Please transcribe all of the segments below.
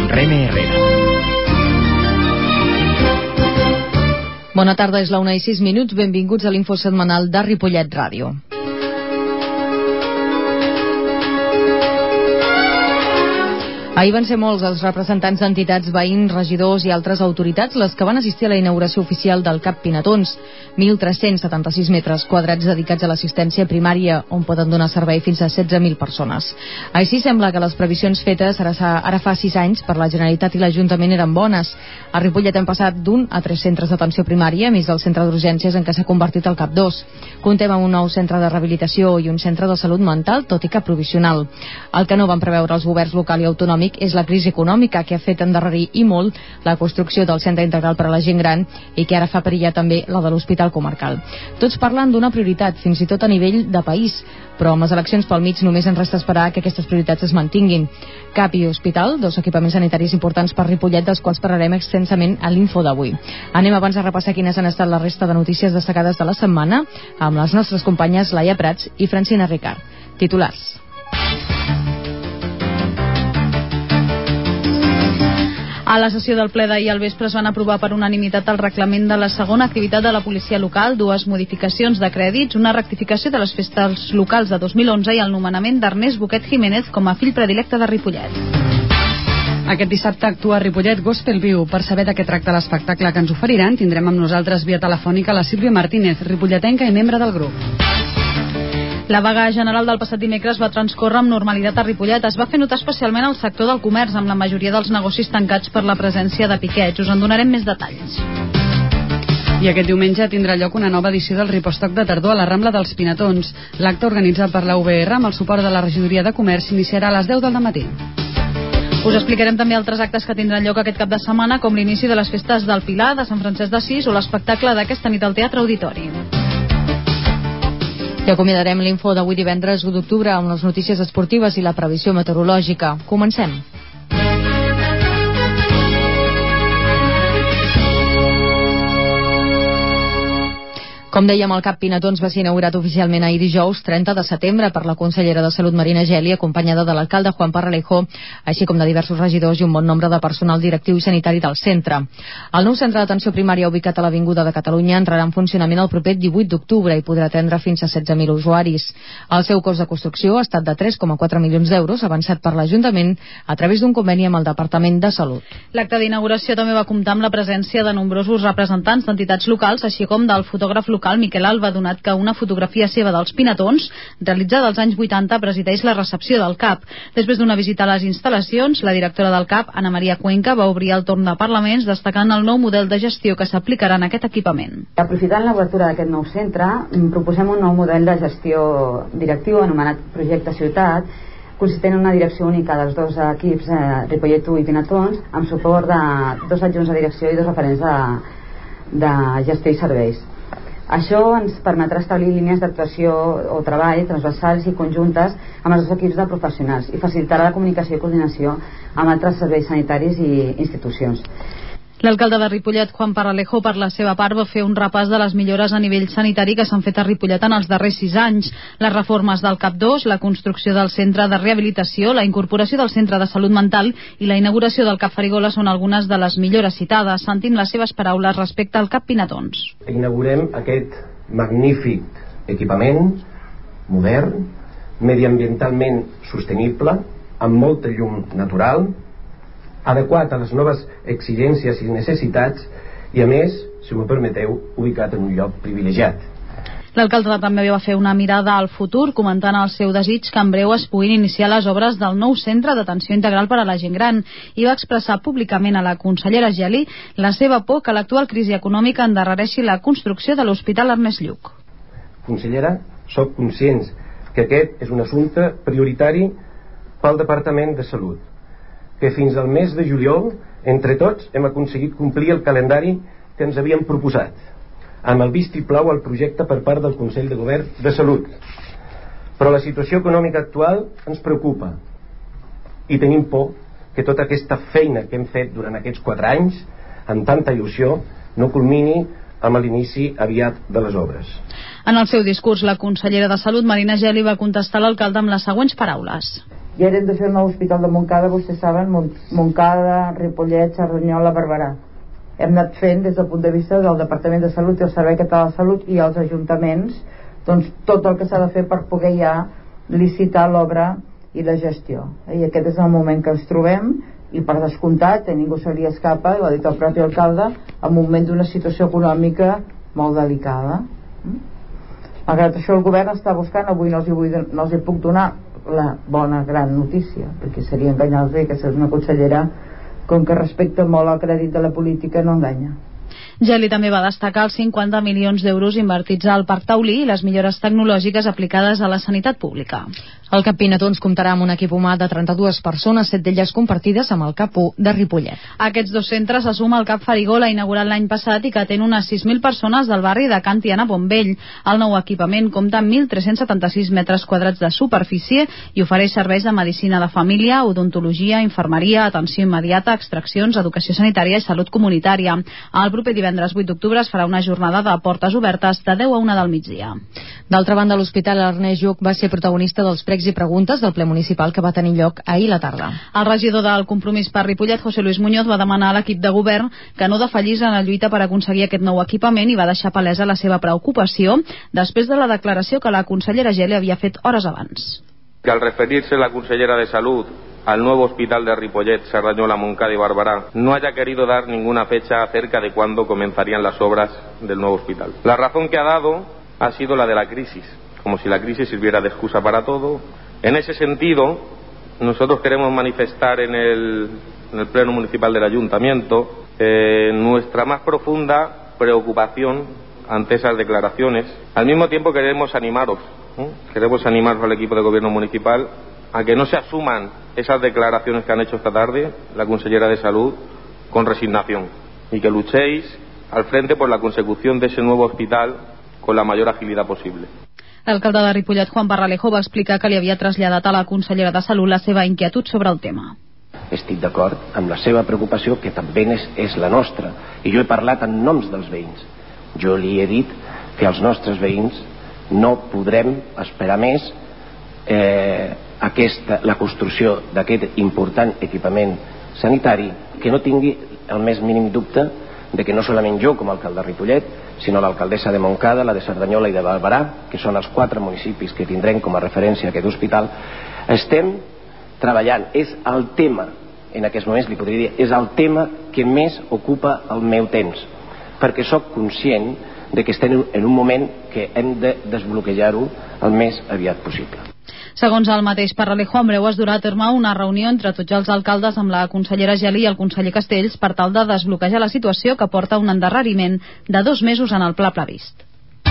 Reme Herrera. Bona tarda, és la 1:06. Benvinguts a l'info setmanal de Ripollet Ràdio. Ahir van ser molts els representants d'entitats, veïns, regidors i altres autoritats les que van assistir a la inauguració oficial del CAP Pinatons, 1.376 metres quadrats dedicats a l'assistència primària, on poden donar servei fins a 16.000 persones. Així sembla que les previsions fetes ara fa 6 anys per la Generalitat i l'Ajuntament eren bones. A Ripollet hem passat d'1 a 3 centres d'atenció primària, més del centre d'urgències en què s'ha convertit el CAP 2. Contem amb un nou centre de rehabilitació i un centre de salut mental, tot i que provisional. El que no van preveure els governs local i autonòmic és la crisi econòmica que ha fet endarrerir i molt la construcció del centre integral per a la gent gran i que ara fa perillar també la de l'hospital comarcal. Tots parlen d'una prioritat, fins i tot a nivell de país, però amb les eleccions pel mig només ens resta esperar que aquestes prioritats es mantinguin. CAP i hospital, dos equipaments sanitaris importants per Ripollet, dels quals parlarem extensament a l'info d'avui. Anem abans a repassar quines han estat la resta de notícies destacades de la setmana amb les nostres companyes Laia Prats i Francina Ricard. Titulars. A la sessió del ple d'ahir al vespre es van aprovar per unanimitat el reglament de la segona activitat de la policia local, 2 modificacions de crèdits, una rectificació de les festes locals de 2011 i el nomenament d'Ernest Boquet Jiménez com a fill predilecte de Ripollet. Aquest dissabte actua a Ripollet Gospel Viu. Per saber de què tracta l'espectacle que ens oferiran, tindrem amb nosaltres via telefònica la Sílvia Martínez, ripolletenca i membre del grup. La vaga general del passat dimecres va transcórrer amb normalitat a Ripollet. Es va fer notar especialment al sector del comerç, amb la majoria dels negocis tancats per la presència de piquets. Us en donarem més detalls. I aquest diumenge tindrà lloc una nova edició del Ripostoc de tardor a la Rambla dels Pinatons. L'acte organitzat per la UBR amb el suport de la Regidoria de Comerç iniciarà a les 10 del matí. Us explicarem també altres actes que tindran lloc aquest cap de setmana, com l'inici de les festes del Pilar, de Sant Francesc d'Assís o l'espectacle d'aquesta nit al Teatre Auditori. I acomiadarem l'info d'avui divendres 1 d'octubre amb les notícies esportives i la previsió meteorològica. Comencem. Com dèiem, el CAP Pinatons va ser inaugurat oficialment ahir dijous 30 de setembre per la consellera de Salut Marina Geli, acompanyada de l'alcalde Juan Parralejo, així com de diversos regidors i un bon nombre de personal directiu i sanitari del centre. El nou centre d'atenció primària ubicat a l'Avinguda de Catalunya entrarà en funcionament el proper 18 d'octubre i podrà atendre fins a 16.000 usuaris. El seu cost de construcció ha estat de 3,4 milions d'euros, avançat per l'Ajuntament a través d'un conveni amb el Departament de Salut. L'acte d'inauguració també va comptar amb la presència de nombrosos representants d'entitats locals, així com del fotògraf local Miquel Alba, donat que una fotografia seva dels Pinatons, realitzada als anys 80, presideix la recepció del CAP. Després d'una visita a les instal·lacions, la directora del CAP, Ana Maria Cuenca, va obrir el torn de parlaments destacant el nou model de gestió que s'aplicarà en aquest equipament. Aprofitant l'obertura d'aquest nou centre, proposem un nou model de gestió directiu anomenat Projecte Ciutat, consistent en una direcció única dels dos equips, Ripollet 1 i Pinatons, amb suport de 2 adjunts de direcció i 2 referents de gestió i serveis. Això ens permetrà establir línies d'actuació o treball transversals i conjuntes amb els 2 equips de professionals i facilitarà la comunicació i coordinació amb altres serveis sanitaris i institucions. L'alcalde de Ripollet, Juan Parralejo, per la seva part va fer un repàs de les millores a nivell sanitari que s'han fet a Ripollet en els darrers 6 anys. Les reformes del CAP 2, la construcció del centre de rehabilitació, la incorporació del centre de salut mental i la inauguració del CAP Farigola són algunes de les millores citades. Sentim les seves paraules respecte al CAP Pinatons. Inaugurem aquest magnífic equipament modern, mediambientalment sostenible, amb molta llum natural, adequat a les noves exigències i necessitats i, a més, si m'ho permeteu, ubicat en un lloc privilegiat. L'alcalde també va fer una mirada al futur, comentant el seu desig que en breu es puguin iniciar les obres del nou centre d'atenció integral per a la gent gran i va expressar públicament a la consellera Geli la seva por que l'actual crisi econòmica endarrereixi la construcció de l'Hospital Ernest Lluch. Consellera, sóc conscients que aquest és un assumpte prioritari pel Departament de Salut, que fins al mes de juliol, entre tots, hem aconseguit complir el calendari que ens havíem proposat, amb el vistiplau al projecte per part del Consell de Govern de Salut. Però la situació econòmica actual ens preocupa i tenim por que tota aquesta feina que hem fet durant aquests 4 anys, amb tanta il·lusió, no culmini amb l'inici aviat de les obres. En el seu discurs, la consellera de Salut, Marina Geli, va contestar l'alcalde amb les següents paraules. i ara hem de fer el nou hospital de Montcada, vostès saben, Montcada, Ripollet, Cerdanyola, Barberà. Hem anat fent des del punt de vista del Departament de Salut i el Servei Català de Salut i els ajuntaments, doncs tot el que s'ha de fer per poder ja licitar l'obra i la gestió. I aquest és el moment que ens trobem, i per descomptat, ningú se li escapa, ho ha dit el propi alcalde, en un moment d'una situació econòmica molt delicada. Malgrat això, el govern està buscant, avui no els hi puc donar la bona gran notícia, perquè seria enganyar-los, que és una consellera com que respecta molt el crèdit de la política, no enganya. Geli també va destacar els 50 milions d'euros invertits al Parc Taulí i les millores tecnològiques aplicades a la sanitat pública. El CAP Pinatons comptarà amb un equip humà de 32 persones, 7 d'elles compartides amb el CAP 1 de Ripollet. Aquests dos centres se suma al CAP Farigola, inaugurat l'any passat i que atén unes 6.000 persones del barri de Can Tiana Bonvell. El nou equipament compta amb 1.376 metres quadrats de superfície i ofereix serveis de medicina de família, odontologia, infermeria, atenció immediata, extraccions, educació sanitària i salut comunitària. El proper divendres 8 d'octubre es farà una jornada de portes obertes de 10 a 1 del migdia. D'altra banda, l'Hospital Ernest Lluch va ser protagonista dels pregs i preguntes del ple municipal que va tenir lloc ahir a la tarda. El regidor del Compromís per Ripollet, José Luis Muñoz, va demanar a l'equip de govern que no defallís en la lluita per aconseguir aquest nou equipament i va deixar palesa la seva preocupació després de la declaració que la consellera Geli havia fet hores abans. Que al referirse la consellera de Salud al nuevo hospital de Ripollet, Cerdanyola, Montcada y Barberá, no haya querido dar ninguna fecha acerca de cuándo comenzarían las obras del nuevo hospital. La razón que ha dado ha sido la de la crisis, como si la crisis sirviera de excusa para todo. En ese sentido, nosotros queremos manifestar en el Pleno Municipal del Ayuntamiento nuestra más profunda preocupación ante esas declaraciones. Al mismo tiempo queremos animaros al equipo de gobierno municipal a que no se asuman esas declaraciones que han hecho esta tarde la consellera de Salud con resignación y que luchéis al frente por la consecución de ese nuevo hospital con la mayor agilidad posible. L'alcalde de Ripollet, Juan Barralejo, va explicar que li havia traslladat a la consellera de Salut la seva inquietud sobre el tema. Estic d'acord amb la seva preocupació, que també és la nostra, i jo he parlat en noms dels veïns. Jo li he dit que els nostres veïns no podrem esperar més la construcció d'aquest important equipament sanitari, que no tingui el més mínim dubte de que no solament jo com a alcalde de Ripollet, sinó l'alcaldessa de Montcada, la de Cerdanyola i de Barberà, que són els 4 municipis que tindrem com a referència aquest hospital, estem treballant. És el tema, en aquests moments li podria dir, és el tema que més ocupa el meu temps, perquè sóc conscient de que estem en un moment que hem de desbloquejar-ho el més aviat possible. Segons el mateix Barralejo, en breu es durà a terme una reunió entre tots els alcaldes amb la consellera Geli i el conseller Castells per tal de desbloquejar la situació que porta un endarreriment de 2 mesos en el pla previst.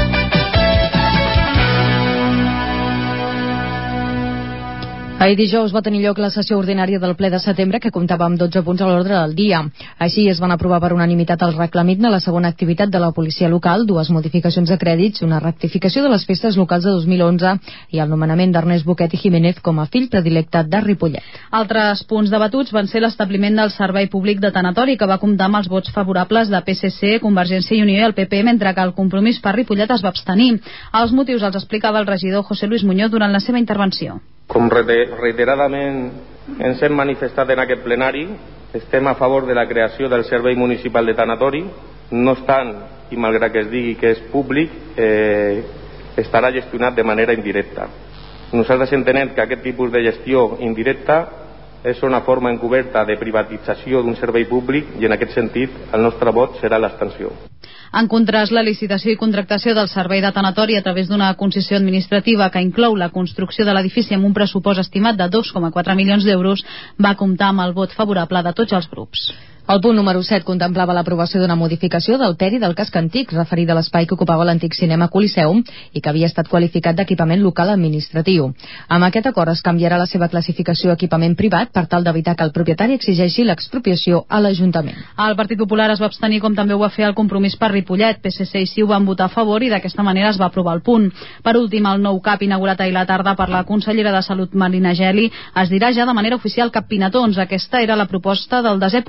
Ahir dijous va tenir lloc la sessió ordinària del ple de setembre, que comptava amb 12 punts a l'ordre del dia. Així es van aprovar per unanimitat el reclamit de la segona activitat de la policia local, 2 modificacions de crèdits, una rectificació de les festes locals de 2011 i el nomenament d'Ernest Boquet i Jiménez com a fill predilecte de Ripollet. Altres punts debatuts van ser l'establiment del servei públic de tanatori, que va comptar amb els vots favorables de PSC, Convergència i Unió i el PP, mentre que el Compromís per Ripollet es va abstenir. Els motius els explicava el regidor José Luis Muñoz durant la seva intervenció. Com reiteradament ens hem manifestat en aquest plenari, estem a favor de la creació del Servei Municipal de Tanatori. No obstant, i malgrat que es digui que és públic, estarà gestionat de manera indirecta. Nosaltres entenem que aquest tipus de gestió indirecta és una forma encoberta de privatització d'un servei públic i en aquest sentit el nostre vot serà l'abstenció. En contrast, la licitació i contractació del servei de tanatori a través d'una concessió administrativa que inclou la construcció de l'edifici amb un pressupost estimat de 2,4 milions d'euros va comptar amb el vot favorable de tots els grups. El punt número 7 contemplava l'aprovació d'una modificació del teri del casc antic referit a l'espai que ocupava l'antic cinema Coliseum i que havia estat qualificat d'equipament local administratiu. Amb aquest acord es canviarà la seva classificació equipament privat per tal d'evitar que el propietari exigeixi l'expropiació a l'Ajuntament. El Partit Popular es va abstenir, com també ho va fer el Compromís per Ripollet. PSC i CiU van votar a favor i d'aquesta manera es va aprovar el punt. Per últim, el nou CAP inaugurat ahir la tarda per la consellera de Salut Marina Geli es dirà ja de manera oficial CAP Pinatons. Aquesta era la proposta del 10è punt del ple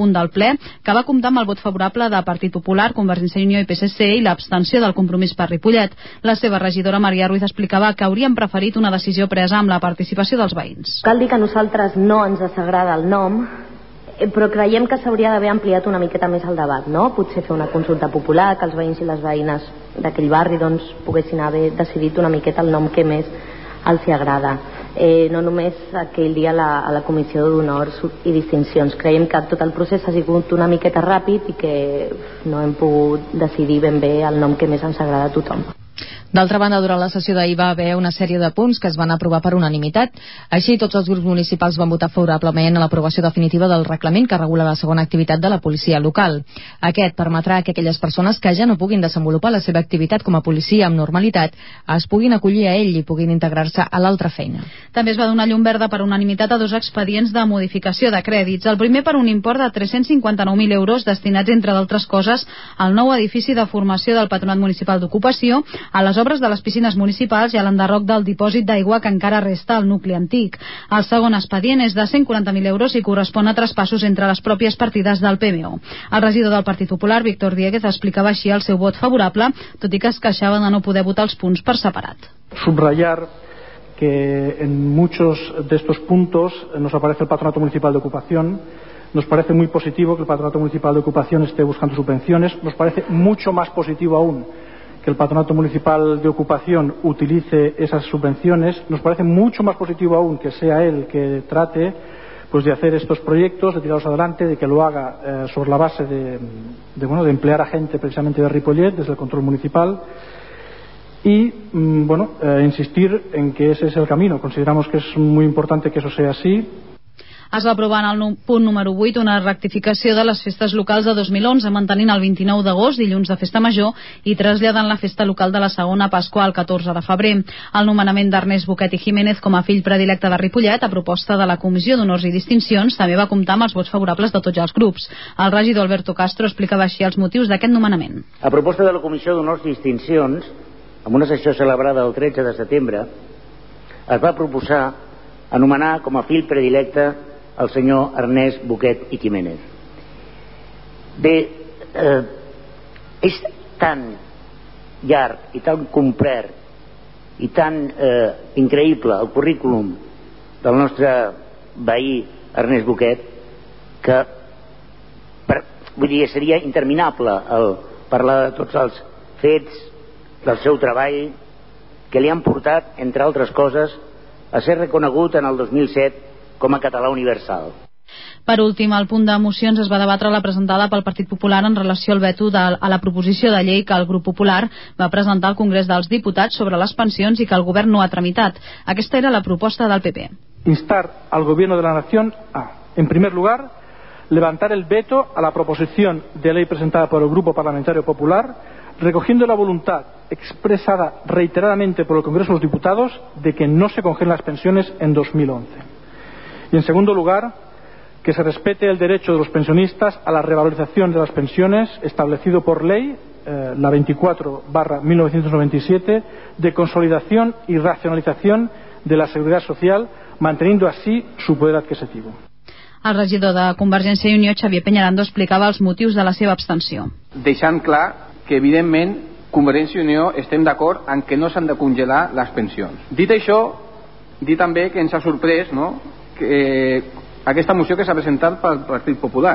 ple, que va comptar amb el vot favorable de Partit Popular, Convergència i Unió i PSC i l'abstenció del Compromís per Ripollet. La seva regidora Maria Ruiz explicava que haurien preferit una decisió presa amb la participació dels veïns. Cal dir que a nosaltres no ens desagrada el nom, però creiem que s'hauria d'haver ampliat una miqueta més el debat, no? Potser fer una consulta popular, que els veïns i les veïnes d'aquell barri poguessin haver decidit una miqueta el nom que més els hi agrada. No només aquell dia a la comissió d'honors i distincions. Creiem que tot el procés ha sigut una miqueta ràpid i que no hem pogut decidir ben bé el nom que més ens agrada a tothom. D'altra banda, durant la sessió d'ahir va haver una sèrie de punts que es van aprovar per unanimitat. Així, tots els grups municipals van votar favorablement a l'aprovació definitiva del reglament que regula la segona activitat de la policia local. Aquest permetrà que aquelles persones que ja no puguin desenvolupar la seva activitat com a policia amb normalitat es puguin acollir a ell i puguin integrar-se a l'altra feina. També es va donar llum verda per unanimitat a 2 expedients de modificació de crèdits. El primer per un import de 359.000 euros destinats, entre d'altres coses, al nou edifici de formació del Patronat Municipal d'Ocupació, a les obres de les piscines municipals i a l'enderroc del dipòsit d'aigua que encara resta al nucli antic. El segon expedient és de 140.000 euros i correspon a traspassos entre les pròpies partides del PMO. El regidor del Partit Popular, Víctor Dieguez, explicava així el seu vot favorable, tot i que es queixava de no poder votar els punts per separat. Subrayar que en muchos de estos puntos nos aparece el Patronato Municipal de Ocupación. Nos parece muy positivo que el Patronato Municipal de Ocupación esté buscando subvenciones. Nos parece mucho más positivo aún que el Patronato Municipal de Ocupación utilice esas subvenciones. Nos parece mucho más positivo aún que sea él que trate de hacer estos proyectos, de tirarlos adelante, de que lo haga sobre la base de emplear a gente precisamente de Ripollet desde el control municipal y insistir en que ese es el camino. Consideramos que es muy importante que eso sea así. Es va aprovar en el punt número 8 una rectificació de les festes locals de 2011, mantenint el 29 d'agost, dilluns de festa major, i traslladant la festa local de la segona Pasqua al 14 de febrer. El nomenament d'Ernest Buquet i Jiménez com a fill predilecte de Ripollet, a proposta de la Comissió d'Honors i Distincions, també va comptar amb els vots favorables de tots els grups. El regidor Alberto Castro explicava així els motius d'aquest nomenament. A proposta de la Comissió d'Honors i Distincions, en una sessió celebrada el 13 de setembre, es va proposar anomenar com a fill predilecte el senyor Ernest Buquet i Jiménez. Bé, és tan llarg i tan complet i tan increïble el currículum del nostre veí Ernest Buquet que seria interminable el parlar de tots els fets del seu treball que li han portat, entre altres coses, a ser reconegut en el 2007 com a català universal. Per últim, el punt de mocions es va debatre la presentada pel Partit Popular en relació al veto a la proposició de llei que el Grup Popular va presentar al Congrés dels Diputats sobre les pensions i que el Govern no ha tramitat. Aquesta era la proposta del PP. Instar al Gobierno de la Nación a, en primer lugar, levantar el veto a la proposición de ley presentada por el Grupo Parlamentario Popular, recogiendo la voluntad expresada reiteradamente por el Congreso de los Diputados de que no se congelen las pensiones en 2011. Y en segundo lugar, que se respete el derecho de los pensionistas a la revalorización de las pensiones establecido por ley, la 24/1997, de consolidación y racionalización de la seguridad social, manteniendo así su poder adquisitivo. El regidor de Convergència i Unió, Xavier Peñarando, explicava els motius de la seva abstenció. Deixant clar que, evidentment, Convergència i Unió estem d'acord en que no s'han de congelar les pensions. Dit això, dir també que ens ha sorprès, no?, que aquesta moció que s'ha presentat pel Partit Popular,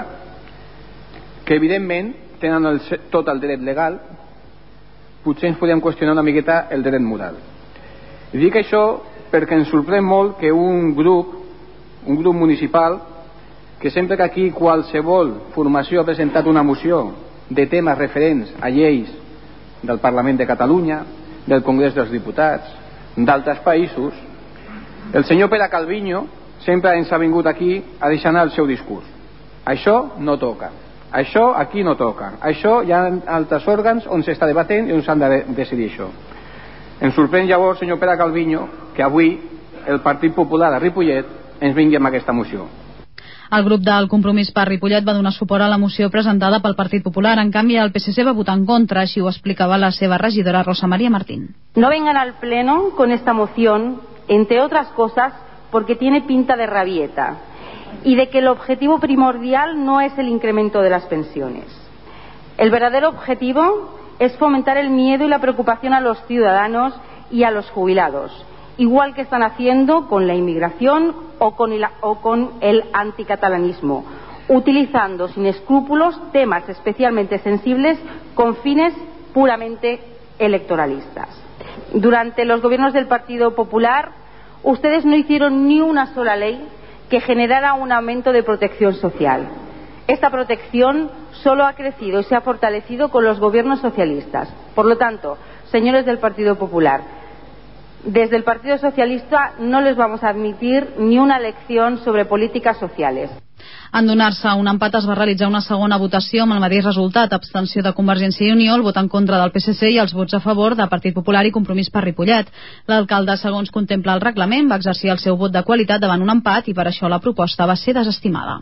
que evidentment tenen tot el dret legal, potser ens podem qüestionar una miqueta el dret moral. I dic això perquè ens sorprèn molt que un grup municipal, que sempre que aquí qualsevol formació ha presentat una moció de temes referents a lleis del Parlament de Catalunya, del Congrés dels Diputats, d'altres països, el senyor Pere Calviño sempre ens ha vingut aquí a deixar anar el seu discurs. Això no toca, això aquí no toca, això hi ha altres òrgans on s'està debatent i on s'han de decidir això. Ens sorprèn llavors, senyor Pere Calviño, que avui el Partit Popular a Ripollet ens vingui amb aquesta moció. El grup del Compromís per Ripollet va donar suport a la moció presentada pel Partit Popular. En canvi, el PSC va votar en contra, així ho explicava la seva regidora Rosa María Martín. No vengan al Pleno con esta moción, entre otras cosas, porque tiene pinta de rabieta y de que el objetivo primordial no es el incremento de las pensiones. El verdadero objetivo es fomentar el miedo y la preocupación a los ciudadanos y a los jubilados, igual que están haciendo con la inmigración o con el anticatalanismo, utilizando sin escrúpulos temas especialmente sensibles con fines puramente electoralistas. Durante los gobiernos del Partido Popular, ustedes no hicieron ni una sola ley que generara un aumento de protección social. Esta protección solo ha crecido y se ha fortalecido con los gobiernos socialistas. Por lo tanto, señores del Partido Popular, desde el Partido Socialista no les vamos a admitir ni una lección sobre políticas sociales. En donar-se un empat es va realitzar una segona votació amb el mateix resultat, abstenció de Convergència i Unió, el vot en contra del PSC i els vots a favor de Partit Popular i Compromís per Ripollet. L'alcalde, segons contempla el reglament, va exercir el seu vot de qualitat davant un empat i per això la proposta va ser desestimada.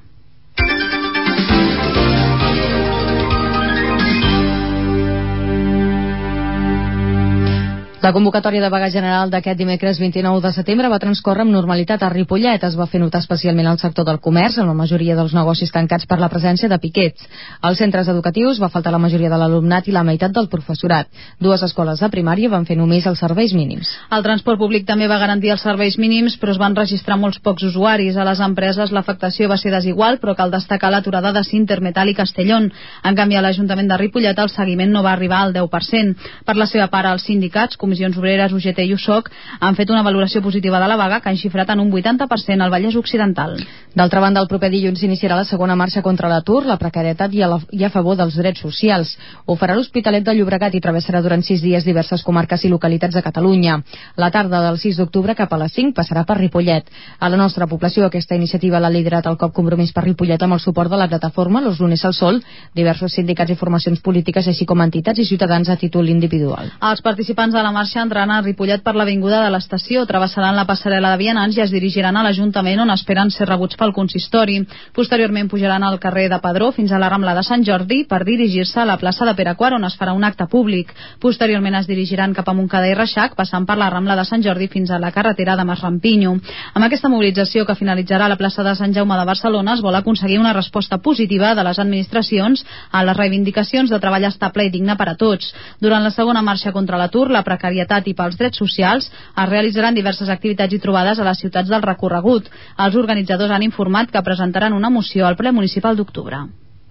La convocatòria de vaga general d'aquest dimecres 29 de setembre va transcórrer amb normalitat a Ripollet. Es va fer notar especialment al sector del comerç, amb la majoria dels negocis tancats per la presència de piquets. Als centres educatius va faltar la majoria de l'alumnat i la meitat del professorat. 2 escoles de primària van fer només els serveis mínims. El transport públic també va garantir els serveis mínims, però es van registrar molts pocs usuaris. A les empreses l'afectació va ser desigual, però cal destacar l'aturada de Sintermetal i Castellón. En canvi, a l'Ajuntament de Ripollet el seguiment no va arribar al 10%. Per la seva part, els sindicats, Comissions Obreres, UGT i USOC han fet una valoració positiva de la vaga que han xifrat en un 80% al Vallès Occidental. D'altra banda, el proper dilluns s'iniciarà la segona marxa contra l'atur, la precarietat i a favor dels drets socials. Ho farà l'Hospitalet de Llobregat i travessarà durant 6 dies diverses comarques i localitats de Catalunya. La tarda del 6 d'octubre cap a les 5 passarà per Ripollet. A la nostra població aquesta iniciativa l'ha liderat el COP Compromís per Ripollet amb el suport de la plataforma Los Lunes al Sol, diversos sindicats i formacions polítiques, així com entitats i ciutadans a títol individual. Els participants de la marxa entraran a Ripollet per l'avinguda de l'estació, travessaran la passarel·la de vianants i es dirigiran a l'Ajuntament, on esperen ser rebuts pel consistori. Posteriorment pujaran al carrer de Padró fins a la Rambla de Sant Jordi per dirigir-se a la plaça de Pere IV, on es farà un acte públic. Posteriorment es dirigiran cap a Montcada i Reixac, passant per la Rambla de Sant Jordi fins a la carretera de Masrampinyo. Amb aquesta mobilització, que finalitzarà a la plaça de Sant Jaume de Barcelona, es vol aconseguir una resposta positiva de les administracions a les reivindicacions de treball estable i digne per a tots. Durant la segona marxa contra l'atur, la precarietat i pels drets socials es realitzaran diverses activitats i trobades a les ciutats del recorregut. Els organitzadors han informat que presentaran una moció al ple municipal d'octubre.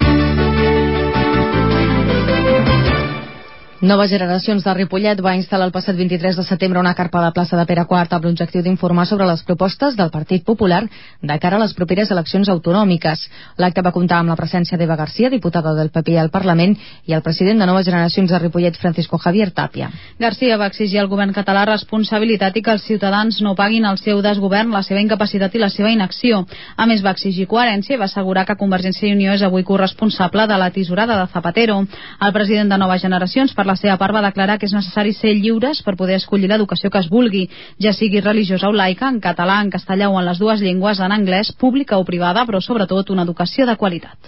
Noves Generacions de Ripollet va instal·lar el passat 23 de setembre una carpa a la plaça de Pere IV amb l'objectiu d'informar sobre les propostes del Partit Popular de cara a les properes eleccions autonòmiques. L'acte va comptar amb la presència d'Eva García, diputada del PP al Parlament, i el president de Noves Generacions de Ripollet, Francisco Javier Tapia. García va exigir al govern català responsabilitat i que els ciutadans no paguin el seu desgovern, la seva incapacitat i la seva inacció. A més, va exigir coherència i va assegurar que Convergència i Unió és avui corresponsable de la tisorada de Zapatero. El president de Noves Generacions, per la seva part, va declarar que és necessari ser lliures per poder escollir l'educació que es vulgui, ja sigui religiosa o laica, en català, en castellà o en les dues llengües, en anglès, pública o privada, però sobretot una educació de qualitat.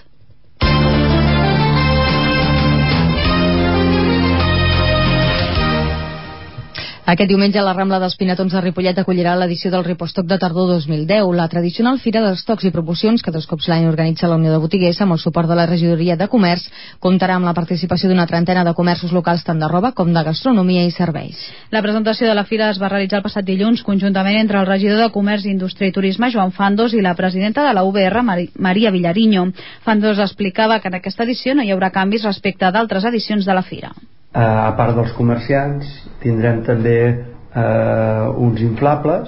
Aquest diumenge la Rambla dels Pinatons de Ripollet acollirà l'edició del Ripostoc de tardor 2010, la tradicional fira d'estocs i promocions que 2 cops l'any organitza la Unió de Botiguers amb el suport de la Regidoria de Comerç. Comptarà amb la participació d'una trentena de comerços locals tant de roba com de gastronomia i serveis. La presentació de la fira es va realitzar el passat dilluns conjuntament entre el regidor de Comerç, Indústria i Turisme, Joan Fandos, i la presidenta de la UBR, Maria Vilariño. Fandos explicava que en aquesta edició no hi haurà canvis respecte d'altres edicions de la fira. A part dels comerciants tindrem també uns inflables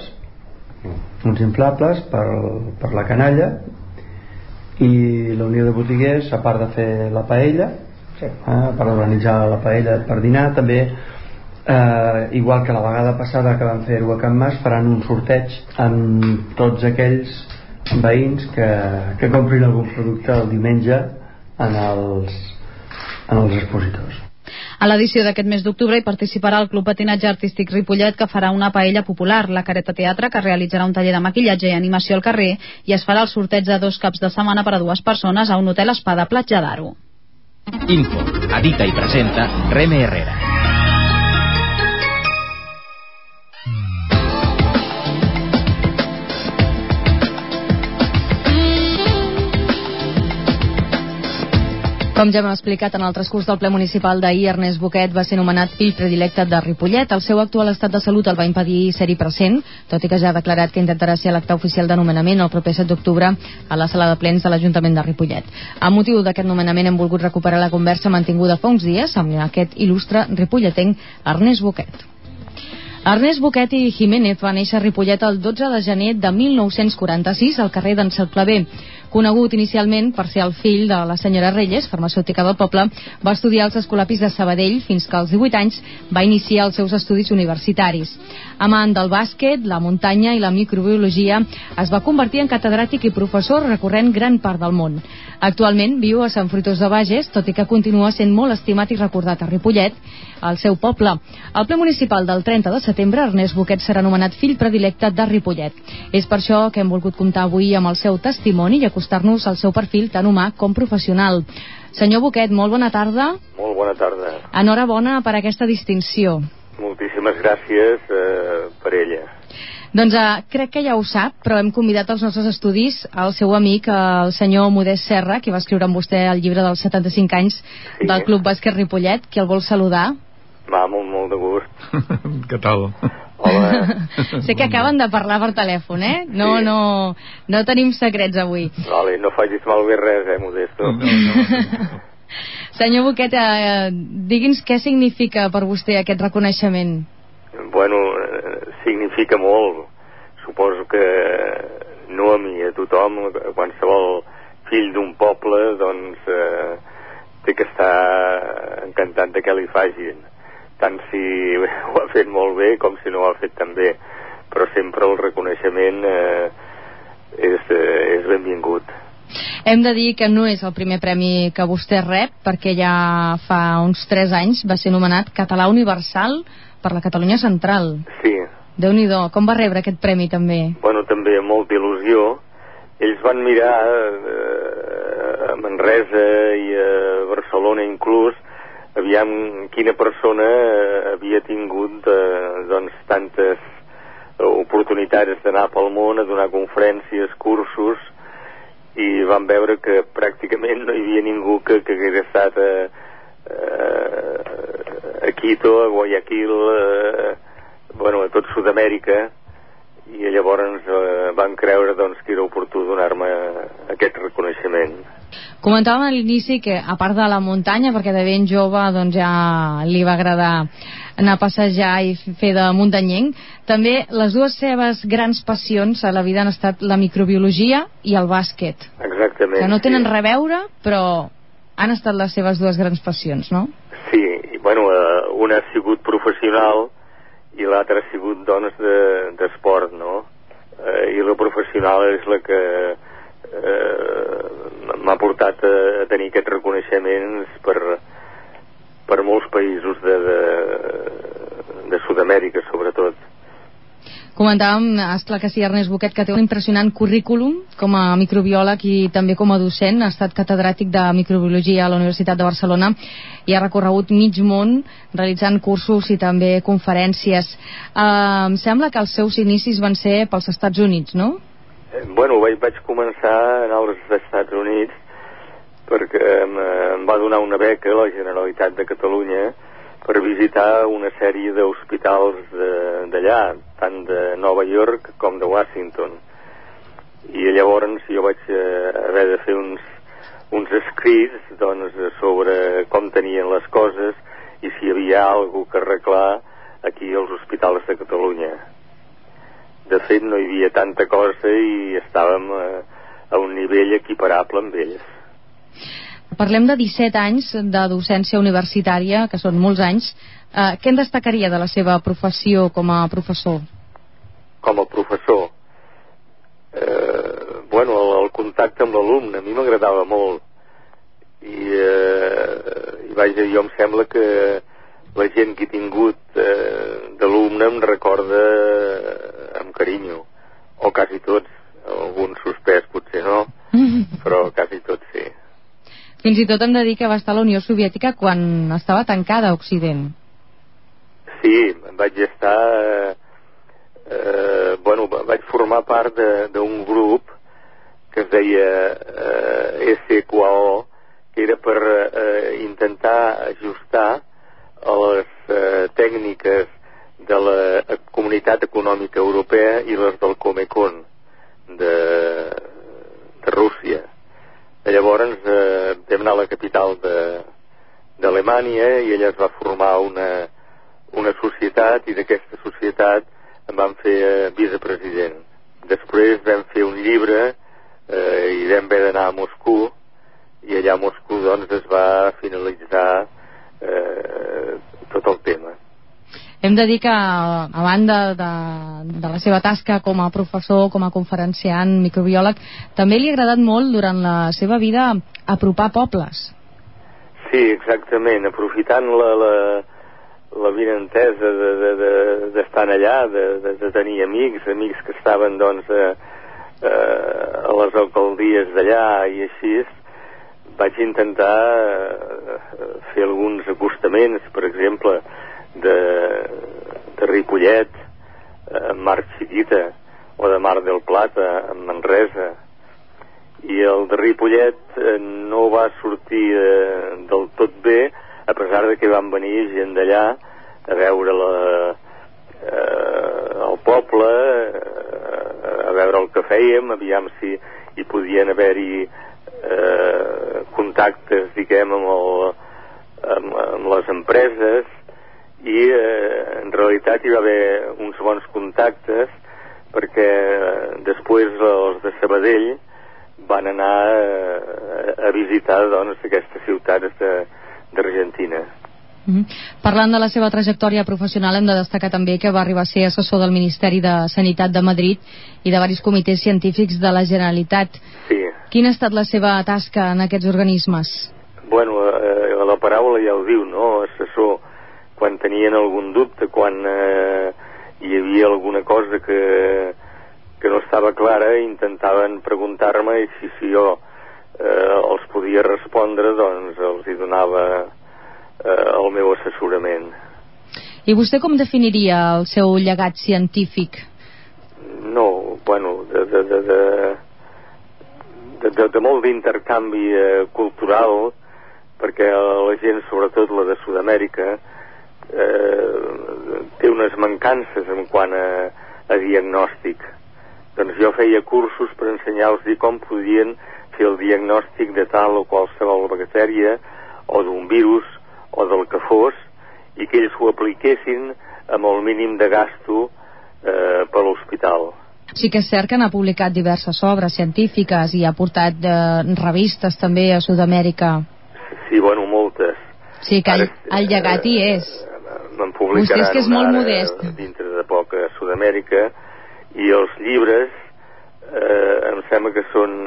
per la canalla, i la Unió de Botiguers, a part de fer la paella, a part d'organitzar la paella per dinar, també igual que la vegada passada que van fer-ho a Can Mas, faran un sorteig amb tots aquells veïns que comprin algun producte el diumenge en els expositors. A l'edició d'aquest mes d'octubre hi participarà el Club Patinatge Artístic Ripollet, que farà una paella popular, la Careta Teatre, que realitzarà un taller de maquillatge i animació al carrer, i es farà el sorteig de 2 caps de setmana per a 2 persones a un hotel Espada Platja d'Aro. Info, edita i presenta Reme Herrera. Com ja hem explicat en el transcurs del ple municipal d'ahir, Ernest Boquet va ser nomenat fill predilecte de Ripollet. El seu actual estat de salut el va impedir ser-hi present, tot i que ja ha declarat que intentarà ser a l'acte oficial de nomenament el proper 7 d'octubre a la sala de plens de l'Ajuntament de Ripollet. A motiu d'aquest nomenament hem volgut recuperar la conversa mantinguda fa uns dies amb aquest il·lustre ripolletenc Ernest Boquet. Ernest Boquet i Jiménez va néixer a Ripollet el 12 de gener de 1946 al carrer d'en Cerclavé. Conegut inicialment per ser el fill de la senyora Reyes, farmacèutica del poble, va estudiar als escolapis de Sabadell fins que als 18 anys va iniciar els seus estudis universitaris. Amant del bàsquet, la muntanya i la microbiologia, es va convertir en catedràtic i professor recorrent gran part del món. Actualment viu a Sant Fruitós de Bages, tot i que continua sent molt estimat i recordat a Ripollet, al seu poble. Al ple municipal del 30 de setembre, Ernest Boquet serà nomenat fill predilecte de Ripollet. És per això que hem volgut comptar avui amb el seu testimoni i acostar-nos al seu perfil tant humà com professional. Senyor Boquet, molt bona tarda. Molt bona tarda. Enhorabona per aquesta distinció. Moltíssimes gràcies per ella. Doncs crec que ja ho sap, però hem convidat als nostres estudis el seu amic, el senyor Modest Serra, que va escriure amb vostè el llibre dels 75 anys del Club Bàsquet Ripollet, que el vol saludar. Va, molt de gust. Què tal? Hola. Sé que acaben de parlar per telèfon, eh? No tenim secrets avui. Vale, no facis malbé res, Modesto. No. Senyor Boquet, digui'ns què significa per vostè aquest reconeixement. Bueno, significa molt. Suposo que no a mi, a tothom, qualsevol fill d'un poble, doncs té que estar encantat de què li facin. Tant si ho ha fet molt bé com si no ho ha fet tan bé. Però sempre el reconeixement és benvingut. Hem de dir que no és el primer premi que vostè rep, perquè ja fa uns 3 anys va ser nomenat Català Universal per la Catalunya Central. Sí. Déu-n'hi-do, com va rebre aquest premi també? Bueno, també amb molta il·lusió. Ells van mirar a Manresa i a Barcelona inclús, aviam quina persona havia tingut doncs tantes oportunitats d'anar pel món a donar conferències, cursos, i van veure que pràcticament no hi havia ningú que hagués estat a Quito, a Guayaquil, a tot Sud-amèrica, i llavors van creure doncs, que era oportú donar-me aquest reconeixement. Comentàvem a l'inici que, a part de la muntanya, perquè de ben jove doncs, ja li va agradar anar a passejar i fer de muntanyenc, també les dues seves grans passions a la vida han estat la microbiologia i el bàsquet. Exactament. Que no tenen res a veure, però han estat les seves dues grans passions, no? Sí, i una ha sigut professional i l'altra ha sigut doncs d'esport, no? I la professional és la que m'ha portat a tenir aquests reconeixements per molts països de Sud-amèrica, sobretot. Comentàvem, esclar que sí, Ernest Boquet, que té un impressionant currículum com a microbiòleg i també com a docent. Ha estat catedràtic de microbiologia a la Universitat de Barcelona i ha recorregut mig món realitzant cursos i també conferències. Em sembla que els seus inicis van ser pels Estats Units, no? Vaig començar a anar als Estats Units perquè em va donar una beca la Generalitat de Catalunya per visitar una sèrie d'hospitals d'allà, tant de Nova York com de Washington. I llavors jo vaig haver de fer uns escrits sobre com tenien les coses i si hi havia alguna cosa que arreglar aquí als hospitals de Catalunya. De fet, no hi havia tanta cosa i estàvem a un nivell equiparable amb ells. Parlem de 17 anys de docència universitària, que són molts anys. Què en destacaria de la seva professió com a professor? Com a professor? El contacte amb l'alumne a mi m'agradava molt. Jo em sembla que la gent que he tingut d'alumne em recorda amb carinyo, o quasi tots, alguns suspès potser no, però quasi tots sí. Fins i tot hem de dir que va estar a la Unió Soviètica quan estava tancada a Occident. Sí, vaig estar vaig formar part d'un grup que es deia SQAO, que era per intentar ajustar a les tècniques de la Comunitat Econòmica Europea i les del Comecon de Rússia. Llavors vam anar a la capital d'Alemanya i ella es va formar una societat, i d'aquesta societat em van fer vicepresident. Després vam fer un llibre i vam haver d'anar a Moscou, i allà a Moscou doncs es va finalitzar tot el tema. Hem de dir que, a banda de la seva tasca com a professor, com a conferenciant, microbiòleg, també li ha agradat molt durant la seva vida apropar pobles. Sí, exactament, aprofitant la vinentesa d'estar allà, de tenir amics que estaven doncs a les alcaldies d'allà i així, vaig intentar fer alguns acostaments, per exemple, de Ripollet amb Mar Xiquita, o de Mar del Plata amb Manresa, i el de Ripollet no va sortir del tot bé, a pesar de que van venir gent d'allà a veure el poble, a veure el que fèiem, aviam si hi podien haver-hi contactes, diguem, amb les empreses, i en realitat hi va haver uns bons contactes, perquè després els de Sabadell van anar a visitar doncs aquestes ciutats d'Argentina. Parlant de la seva trajectòria professional, hem de destacar també que va arribar a ser assessor del Ministeri de Sanitat de Madrid i de diversos comitès científics de la Generalitat. Sí. Quina ha estat la seva tasca en aquests organismes? Bueno, la paraula ja ho diu, no? Assessor, quan tenien algun dubte, quan hi havia alguna cosa que no estava clara, intentaven preguntar-me, i si jo els podia respondre, doncs els hi donava el meu assessorament. I vostè com definiria el seu llegat científic? No, bueno, de molt d'intercanvi cultural, perquè la gent, sobretot la de Sud-amèrica, té unes mancances en quant a diagnòstic. Doncs jo feia cursos per ensenyar-los com podien fer el diagnòstic de tal o qualsevol bactèria o d'un virus o del que fos, i que ells ho apliquessin amb el mínim de gasto per l'hospital. Sí que és cert que n'ha publicat diverses obres científiques i ha portat revistes també a Sud-amèrica. Sí, bueno, moltes. Sí, que el llegat hi és. Me'n publicaran vostè és que és molt modest. Dintre de poc a Sud-amèrica, i els llibres em sembla que són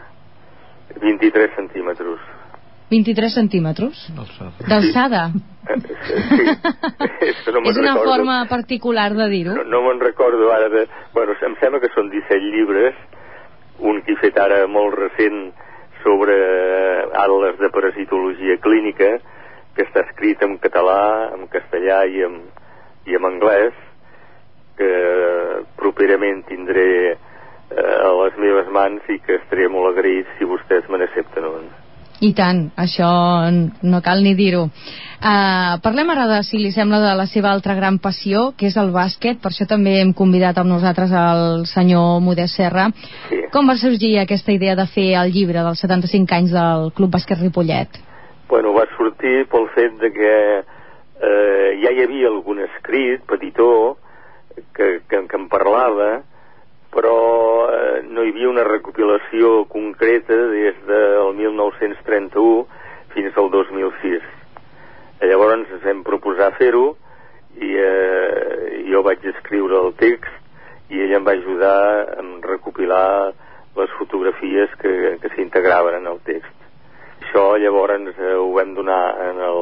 23 centímetres. 23 centímetres? D'alçada? Sí. És una forma particular de dir-ho? No me'n recordo ara de... Bueno, em sembla que són 17 llibres, un que he fet ara molt recent sobre atles de parasitologia clínica, que està escrit en català, en castellà i en anglès, que properament tindré a les meves mans i que estaré molt agraït si vostès me n'accepten un. I tant, això no cal ni dir-ho. Parlem ara, si li sembla, de la seva altra gran passió, que és el bàsquet. Per això també hem convidat amb nosaltres el senyor Modest Serra. Sí. Com va sorgir aquesta idea de fer el llibre dels 75 anys del Club Bàsquet Ripollet? Bueno, va sortir pel fet de que ja hi havia algun escrit petitó que em parlava, però no hi havia una recopilació concreta des del 1931 fins al 2006. Llavors ens vam proposar fer-ho i jo vaig escriure el text i ella em va ajudar a recopilar les fotografies que s'integraven en el text. Això llavors ho vam donar en el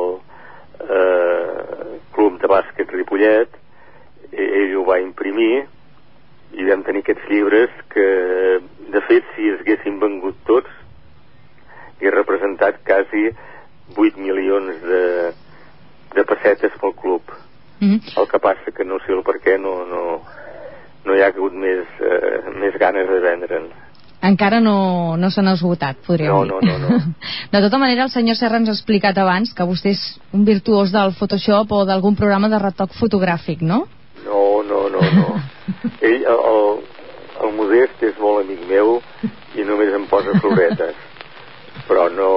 Club de Bàsquet Ripollet, ell ho va imprimir i vam tenir aquests llibres que, de fet, si es haguessin vengut tots, he representat quasi 8 milions de pessetes pel club. El que passa que no sé el per què no hi ha hagut més ganes de vendre'n. Encara no se n'ha esgotat, podríem dir. No. De tota manera, el senyor Serra ens ha explicat abans que vostè és un virtuós del Photoshop o d'algun programa de retoc fotogràfic, no? No. Ell, el Modest, és molt amic meu i només em posa floretes. Però no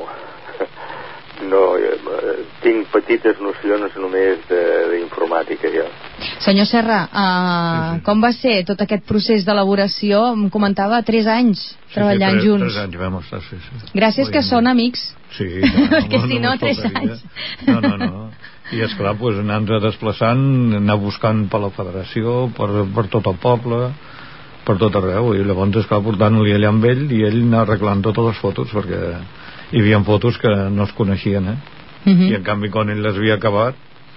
tinc petites nocions només d'informàtica, jo. Senyor Serra, com va ser tot aquest procés d'elaboració? Em comentava 3 anys treballant junts. 3 anys vam estar, sí. Gràcies que són amics. Sí, perquè si no, 3 anys. No. I esclar, anar-nos desplaçant, anar buscant per la federació, per tot el poble, per tot arreu, i llavors esclar, portant-li allà amb ell i ell anar arreglant totes les fotos, perquè hi havia fotos que no es coneixien, i en canvi quan ell les havia acabat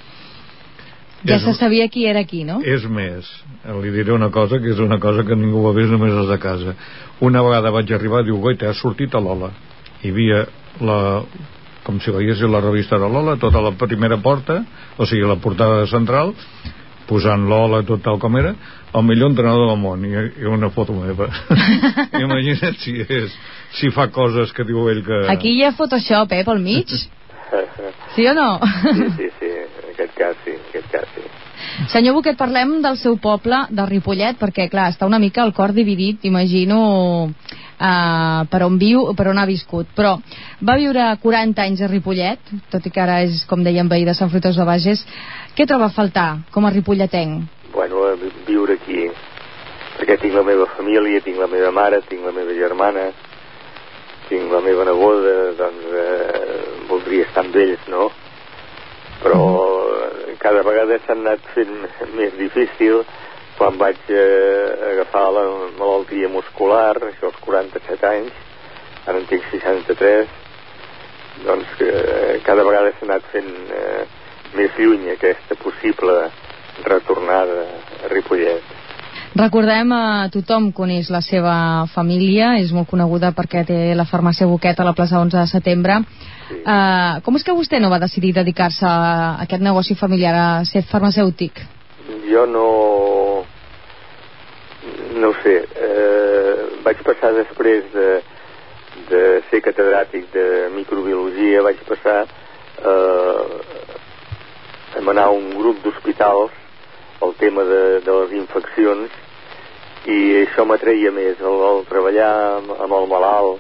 ja se sabia qui era qui, no? És més, li diré una cosa que és una cosa que ningú ho ha vist, només els de casa. Una vegada vaig arribar i diu, goita, ha sortit a Lola. Hi havia com si veiessis la revista de Lola, tota la primera porta, o sigui la portada central, posant Lola tot tal com era, el millor entrenador del món, i una foto meva. Imagina't si fa coses que diu ell que... Aquí hi ha Photoshop, pel mig? Sí o no? Sí, en aquest cas sí. Senyor Buquet, parlem del seu poble, de Ripollet, perquè clar, està una mica el cor dividit, imagino, per on viu, per on ha viscut, però va viure 40 anys a Ripollet, tot i que ara és, com dèiem, veí de Sant Fruitós de Bages. Què troba a faltar com a ripolletenc? Bueno, viure aquí, perquè tinc la meva família, tinc la meva mare, tinc la meva germana, tinc la meva neboda, doncs voldria estar amb ells, no? Però cada vegada s'ha anat fent més difícil. Quan vaig agafar la malaltia muscular, això als 47 anys, ara en tinc 63, doncs cada vegada s'ha anat fent més lluny aquesta possible retornada a Ripollet. Recordem a tothom coneix la seva família, és molt coneguda perquè té la farmàcia Buquet a la plaça 11 de setembre. Sí. Com és que vostè no va decidir dedicar-se a aquest negoci familiar, a ser farmacèutic? Jo no ho sé. Vaig passar després de ser catedràtic de microbiologia, vaig passar a manar un grup d'hospitals el tema de les infeccions, i això m'atreia més, el treballar amb el malalt,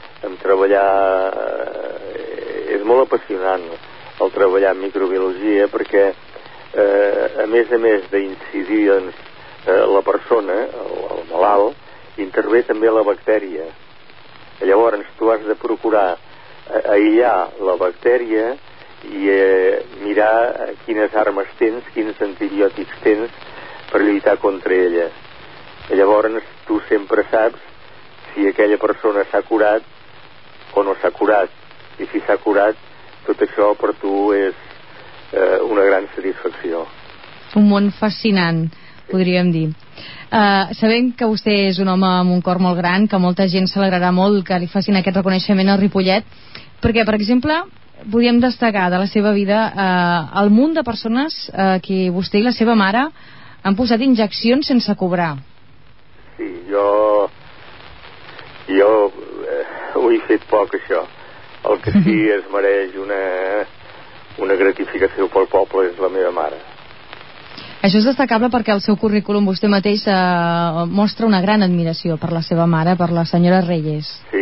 és molt apassionant el treballar en microbiologia, perquè a més d'incidir la persona, el malalt, intervé també la bactèria. Llavors tu has de procurar aïllar la bactèria i mirar quines armes tens, quins antibiòtics tens per lluitar contra ella. Llavors tu sempre saps si aquella persona s'ha curat o no s'ha curat, i si s'ha curat, tot això per tu és una gran satisfacció. Un món fascinant, podríem dir. Sabem que vostè és un home amb un cor molt gran, que molta gent s'alegrarà molt que li facin aquest reconeixement a Ripollet, perquè, per exemple, podríem destacar de la seva vida el munt de persones que vostè i la seva mare han posat injeccions sense cobrar. Sí, jo ho he fet poc, això. El que sí es mereix una gratificació pel poble és la meva mare. Això és destacable perquè el seu currículum vostè mateix mostra una gran admiració per la seva mare, per la senyora Reyes. Sí.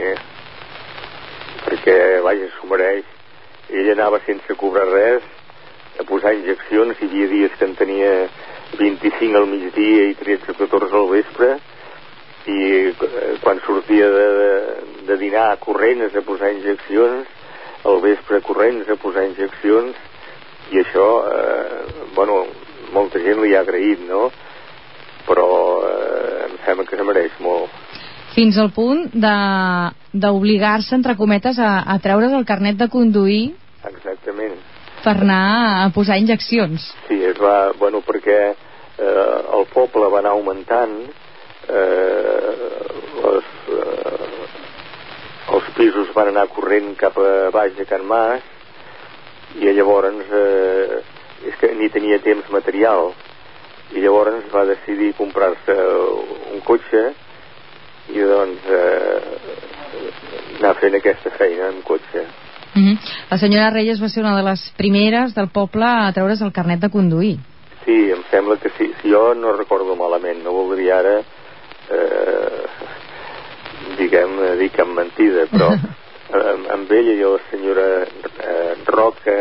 Perquè, vaja, s'ho mereix. Ella anava sense cobrar res a posar injeccions, hi havia dies que en tenia 25 al migdia i 13 o 14 al vespre, i quan sortia de dinar corrents a posar injeccions, al vespre corrents a posar injeccions, i això, molta gent li ha agraït, no? Però em sembla que se mereix molt. Fins al punt d'obligar-se, entre cometes, a treure's el carnet de conduir. Exactament. Per anar a posar injeccions. Sí, perquè el poble va anar augmentant, els pisos van anar corrent cap a baix de Can Mas, i llavors és que ni tenia temps material, i llavors va decidir comprar-se un cotxe i doncs anar fent aquesta feina amb cotxe. La senyora Reyes va ser una de les primeres del poble a treure's el carnet de conduir. Sí, em sembla que sí. Si jo no recordo malament, no voldria ara dir cap mentida, però amb ella i la senyora Roca,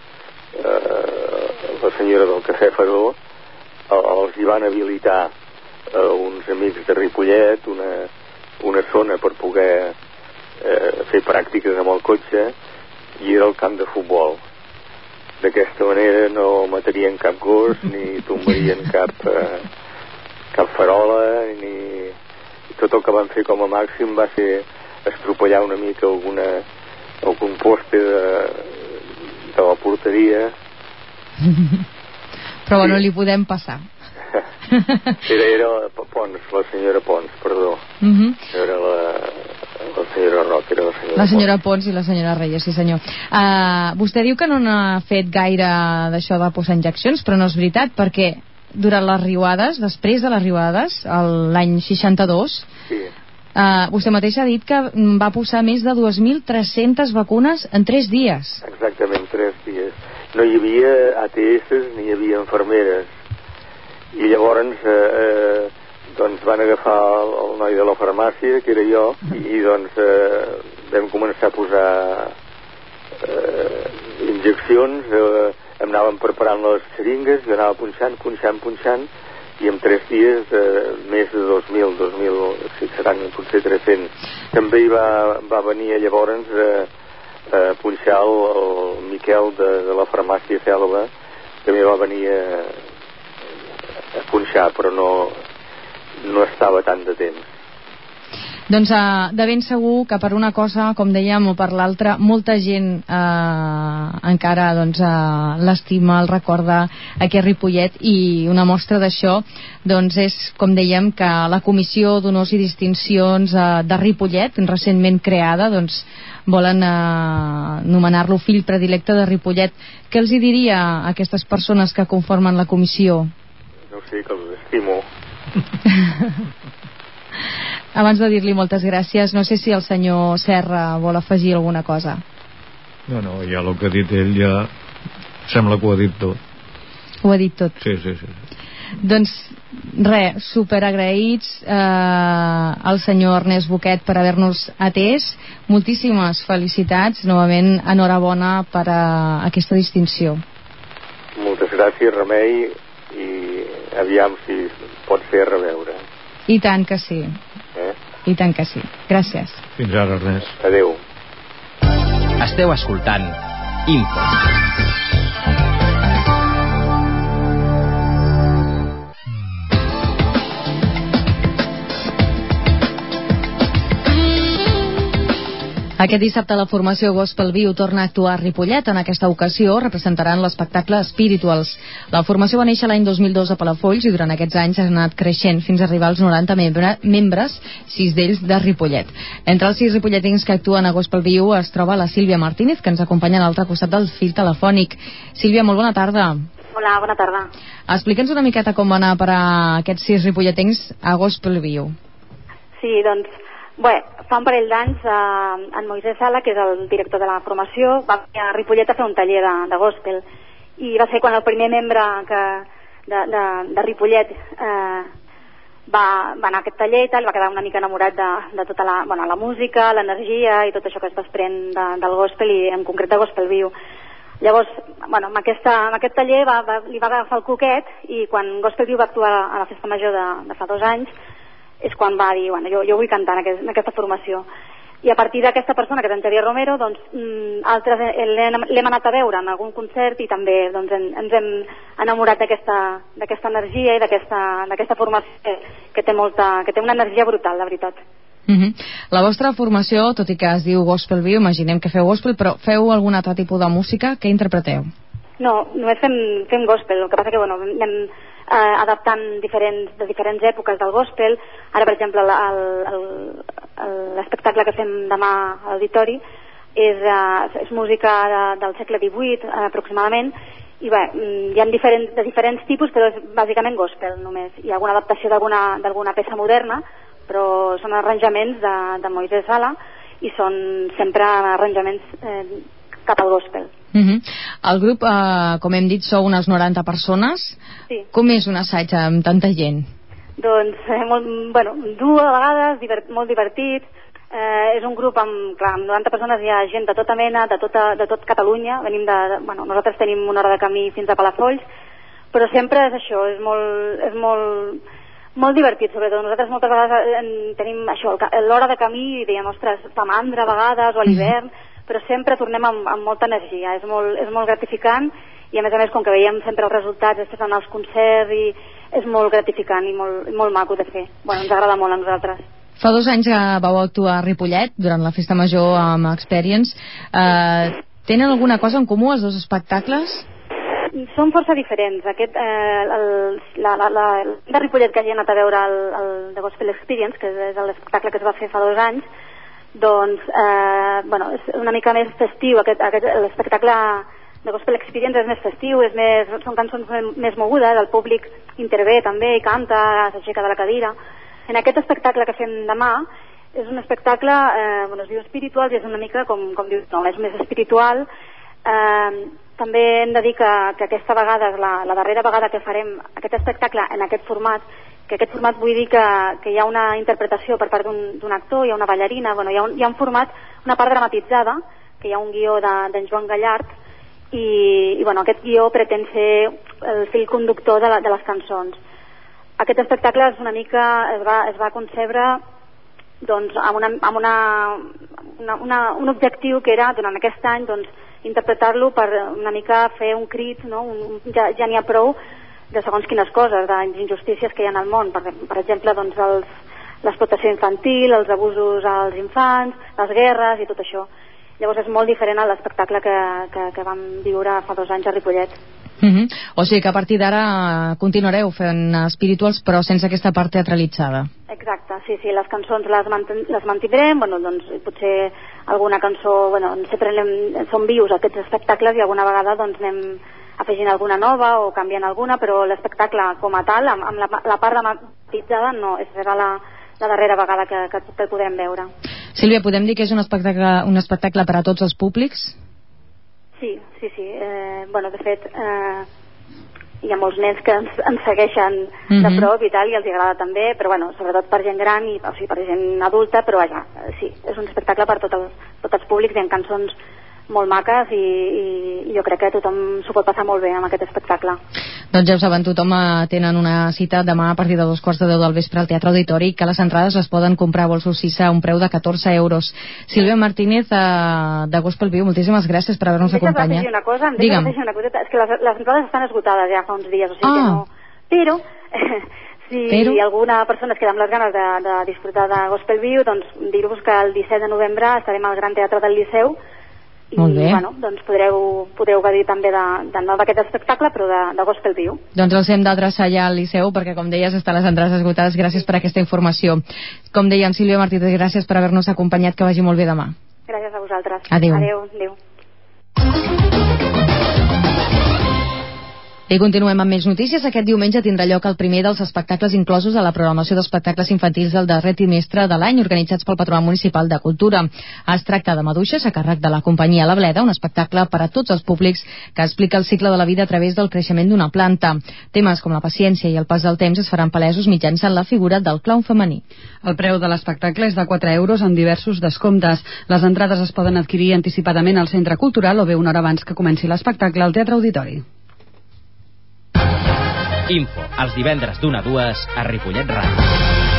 la senyora del Cafè Fadó, els hi van habilitar uns amics de Ripollet una zona per poder fer pràctiques amb el cotxe, i era el camp de futbol. D'aquesta manera no matarien cap gos, ni tombarien cap farola, ni tot el que van fer com a màxim va ser estropellar una mica algun poste de la porteria. Però bueno, li podem passar. Era Pons, la senyora Pons, perdó. Era la senyora Roca, era la senyora Pons i la senyora Reyes, sí senyor. Vostè diu que no n'ha fet gaire d'això de posar injeccions, però no és veritat, perquè durant les riuades, després de les riuades, l'any 62, sí. Vostè mateix ha dit que va posar més de 2.300 vacunes en 3 dies. Exactament, 3 dies. No hi havia ATS ni hi havia infermeres. I llavors doncs van agafar el noi de la farmàcia, que era jo, i doncs vam començar a posar injeccions, em anaven preparant les xeringues, jo anava punxant, i en 3 dies més de 2.000, si seran potser 300. També hi va venir llavors a punxar el Miquel de la farmàcia Selva, també va venir a punxar, però no estava tant de temps. Doncs de ben segur que per una cosa, com dèiem, o per l'altra, molta gent encara l'estima, el recorda aquí a Ripollet, i una mostra d'això doncs és, com dèiem, que la Comissió d'Honors i Distincions de Ripollet, recentment creada, doncs volen nomenar-lo fill predilecte de Ripollet. Què els hi diria a aquestes persones que conformen la comissió? No sé, que els estimo. Abans de dir-li moltes gràcies, no sé si el senyor Serra vol afegir alguna cosa. No, ja el que ha dit ell ja sembla que ho ha dit tot. Ho ha dit tot? Sí. Doncs res, superagraïts al senyor Ernest Buquet per haver-nos atès. Moltíssimes felicitats, novament enhorabona per aquesta distinció. Moltes gràcies, Remei, i aviam si pot ser a reveure. I tant que sí. I tant que sí. Gràcies. Fins ara, Ernest. Adéu. Esteu escoltant Info. Aquest dissabte la formació Gospel Viu torna a actuar a Ripollet. En aquesta ocasió representaran l'espectacle Spirituals. La formació va néixer l'any 2002 a Palafolls i durant aquests anys ha anat creixent fins a arribar als 90 membres, 6 d'ells de Ripollet. Entre els 6 ripolletins que actuen a Gospel Viu es troba la Sílvia Martínez, que ens acompanya a l'altre costat del fil telefònic. Sílvia, molt bona tarda. Hola, bona tarda. Explica'ns una miqueta com va anar per a aquests 6 ripolletins a Gospel Viu. Sí, doncs, fa un parell d'anys en Moisés Sala, que és el director de la formació, va venir a Ripollet a fer un taller de gospel, i va ser quan el primer membre de Ripollet va anar a aquest taller i tal, va quedar una mica enamorat de tota la música, l'energia i tot això que es desprèn del gospel, i en concret de Gospel Viu. Llavors, amb aquest taller li va agafar el coquet, i quan Gospel Viu va actuar a la festa major de fa 2 anys és quan va dir, jo vull cantar en aquesta formació. I a partir d'aquesta persona, que és en Xavier Romero, doncs altres l'hem anat a veure en algun concert, i també doncs, ens hem enamorat d'aquesta energia i d'aquesta formació que té una energia brutal, la veritat. La vostra formació, tot i que es diu Gospel Viu, imaginem que feu gospel, però feu algun altre tipus de música? Què interpreteu? No, només fem gospel. El que passa que anem adaptant de diferents èpoques del gospel. Ara, per exemple, l'espectacle que fem demà a l'auditori és música del segle XVIII aproximadament, i hi ha de diferents tipus, però és bàsicament gospel només. Hi ha alguna adaptació d'alguna peça moderna, però són arranjaments de Moisès Sala i són sempre arranjaments cap al gospel. El grup, com hem dit, sou unes 90 persones. Sí. Com és un assaig amb tanta gent? Doncs, dur a vegades, molt divertit. És un grup amb 90 persones, hi ha gent de tota mena, de tot Catalunya. Nosaltres tenim una hora de camí fins a Palafolls, però sempre és això, és molt divertit, sobretot. Nosaltres moltes vegades tenim això, l'hora de camí, i diem, ostres, fa mandra a vegades, o a l'hivern, però sempre tornem amb molta energia, és molt gratificant, i a més, com que veiem sempre els resultats després en els concerts, i és molt gratificant i molt maco de fer. Ens agrada molt a nosaltres. Fa 2 anys que vau actuar a Ripollet durant la Festa Major amb Experience. Tenen alguna cosa en comú els dos espectacles? Són força diferents. De Ripollet, que hagi anat a veure el The Gospel Experience, que és l'espectacle que es va fer fa 2 anys, doncs és una mica més festiu. L'espectacle de Gospel Experience és més festiu, són cançons més mogudes, el públic intervé també i canta, s'aixeca de la cadira. En aquest espectacle que fem demà és un espectacle, es diu espiritual, i és una mica com dius, no, és més espiritual. També hem de dir que aquesta vegada és la darrera vegada que farem aquest espectacle en aquest format, que aquest format vull dir que hi ha una interpretació per part d'un actor, hi ha una ballarina, hi ha un format, una part dramatitzada, que hi ha un guió d'en Joan Gallart, i aquest guió pretén ser el fil conductor de les cançons. Aquest espectacle és una mica, es va concebre amb un objectiu que era, durant aquest any, interpretar-lo per una mica fer un crit, no? Ja n'hi ha prou de segons quines coses, d'injustícies que hi ha al món, per exemple, l'explotació infantil, els abusos als infants, les guerres i tot això. Llavors és molt diferent a l'espectacle que vam viure fa 2 anys a Ripollet. O sigui que a partir d'ara continuareu fent espirituals, però sense aquesta part teatralitzada. Exacte, sí, les cançons les mantindrem, potser alguna cançó, sempre són vius aquests espectacles, i alguna vegada anem afegint alguna nova o canviant alguna, però l'espectacle com a tal, amb la part dramatitzada, no, serà la darrera vegada que podrem veure. Sílvia, podem dir que és un espectacle per a tots els públics? Sí. De fet, hi ha molts nens que ens segueixen de prop i tal, i els agrada també, però sobretot per gent gran, o sigui, per gent adulta, però sí, és un espectacle per tots els públics, hi ha cançons molt maques, i jo crec que tothom s'ho pot passar molt bé amb aquest espectacle. Doncs ja ho saben, tothom tenen una cita demà a partir de 2:15 del vespre al Teatre Auditori, que les entrades les poden comprar a Bolsos Sissa a un preu de 14 euros. Sílvia Martínez, de Gospel Viu, moltíssimes gràcies per haver-nos acompanyat. Em deixes afegir una coseta, és que les entrades estan esgotades ja fa uns dies, o sigui que no... Però si alguna persona es queda amb les ganes de disfrutar de Gospel Viu, doncs dir-vos que el 17 de novembre estarem al Gran Teatre del Liceu, i podreu gaudir també no d'aquest espectacle, però de Gospel Viu. Doncs els hem d'adreçar ja al Liceu, perquè com deies estan les entrades esgotades. Gràcies per aquesta informació. Com dèiem, Sílvia Martínez, gràcies per haver-nos acompanyat, que vagi molt bé demà. Gràcies a vosaltres. Adéu. I continuem amb més notícies. Aquest diumenge tindrà lloc el primer dels espectacles inclosos a la programació d'espectacles infantils del darrer trimestre de l'any, organitzats pel Patronat Municipal de Cultura. Es tracta de Maduixes, a càrrec de la companyia La Bleda, un espectacle per a tots els públics que explica el cicle de la vida a través del creixement d'una planta. Temes com la paciència i el pas del temps es faran palesos mitjançant la figura del clown femení. El preu de l'espectacle és de 4 euros amb diversos descomptes. Les entrades es poden adquirir anticipadament al Centre Cultural o bé una hora abans que comenci l'espectacle al Teatre Auditori. Info, els divendres d'1 a 2 a Ripollet Ràdio.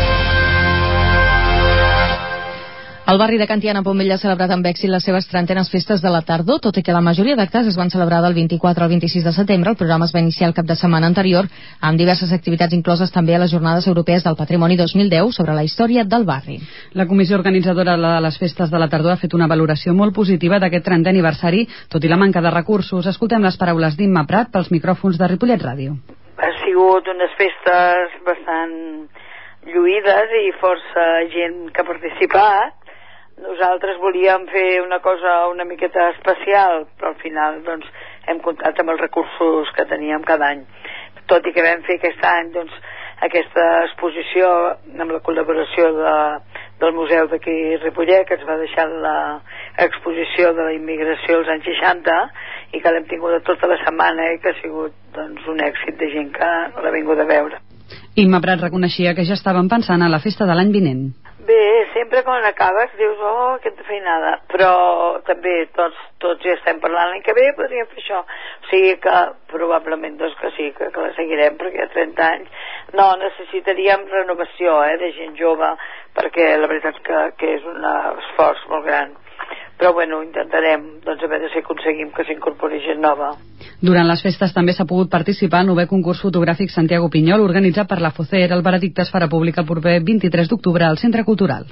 El barri de Can Tiana, Pontvell, ha celebrat amb èxit les seves 30enes festes de la tardor, tot i que la majoria d'actes es van celebrar del 24 al 26 de setembre. El programa es va iniciar el cap de setmana anterior, amb diverses activitats incloses també a les Jornades Europees del Patrimoni 2010 sobre la història del barri. La comissió organitzadora de les festes de la tardor ha fet una valoració molt positiva d'aquest 30è aniversari, tot i la manca de recursos. Escoltem les paraules d'Imma Prat pels micròfons de Ripollet Ràdio. Ha sigut unes festes bastant lluïdes i força gent que ha participat. Nosaltres volíem fer una cosa una miqueta especial, però al final doncs, hem comptat amb els recursos que teníem cada any. Tot i que vam fer aquest any doncs, aquesta exposició amb la col·laboració del museu d'aquí Ripollet, que ens va deixar l'exposició de la immigració als anys 60 i que l'hem tingut tota la setmana i que ha sigut doncs, un èxit de gent que l'ha vingut a veure. Imma Prat reconeixia que ja estaven pensant a la festa de l'any vinent. Bé, sempre quan acabes dius, aquesta feinada, però també tots ja estem parlant l'any que ve, podríem fer això. O sigui que probablement doncs que sí, que la seguirem, perquè hi ha 30 anys. No, necessitaríem renovació de gent jove, perquè la veritat que és un esforç molt gran. Però bueno, intentarem doncs, a veure si aconseguim que s'incorpori gent nova. Durant les festes també s'ha pogut participar al 9è concurs fotogràfic Santiago Pinyol, organitzat per la FOCER. El veredicte es farà públic el proper 23 d'octubre al Centre Cultural.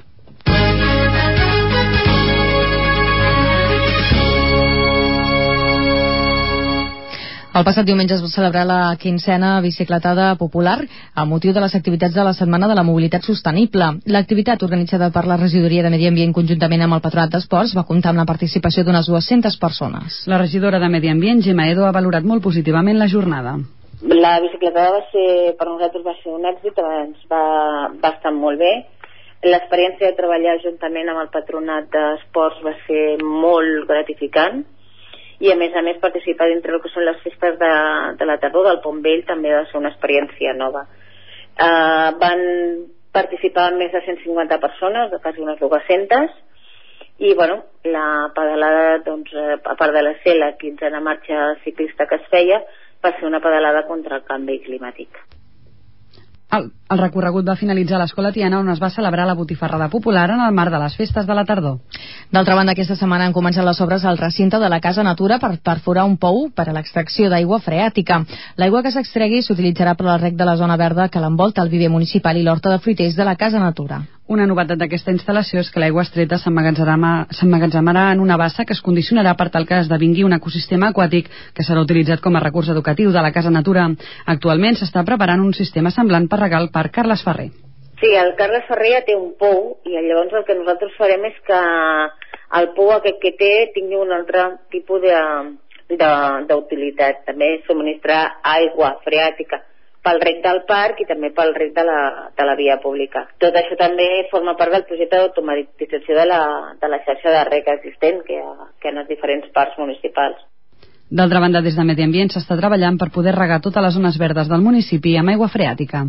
El passat diumenge es va celebrar la 15a bicicletada popular amb motiu de les activitats de la Setmana de la Mobilitat Sostenible. L'activitat, organitzada per la Regidoria de Medi Ambient conjuntament amb el Patronat d'Esports, va comptar amb la participació d'unes 200 persones. La regidora de Medi Ambient, Gemma Edo, ha valorat molt positivament la jornada. La bicicletada per nosaltres va ser un èxit, ens va estar molt bé. L'experiència de treballar juntament amb el Patronat d'Esports va ser molt gratificant. I a més participar dintre del que són les festes de la tardor del Pont Vell també va ser una experiència nova. Van participar més de 150 persones, de quasi unes 200, i bueno, la pedalada, doncs, a part de ser la 15a marxa ciclista que es feia, va ser una pedalada contra el canvi climàtic. El recorregut va finalitzar a l'Escola Tiana, on es va celebrar la botifarrada popular en el marc de les festes de la tardor. D'altra banda, aquesta setmana han començat les obres al recinte de la Casa Natura per perforar un pou per a l'extracció d'aigua freàtica. L'aigua que s'extregui s'utilitzarà per al reg de la zona verda que l'envolta el viver municipal i l'horta de fruiters de la Casa Natura. Una novetat d'aquesta instal·lació és que l'aigua extreta s'emmagatzemarà en una bassa que es condicionarà per tal que esdevingui un ecosistema aquàtic que serà utilitzat com a recurs educatiu de la Casa Natura. Actualment s'està preparant un sistema semblant per regar el Parc Carles Ferrer. Sí, el Carles Ferrer ja té un pou i llavors el que nosaltres farem és que el pou aquest que té tingui un altre tipus d'utilitat. També subministrar aigua freàtica pel reg del parc i també pel reg de la via pública. Tot això també forma part del projecte d'automatització de la xarxa de reg existent que hi ha en els diferents parcs municipals. D'altra banda, des de Medi Ambient s'està treballant per poder regar totes les zones verdes del municipi amb aigua freàtica.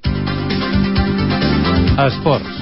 Esports.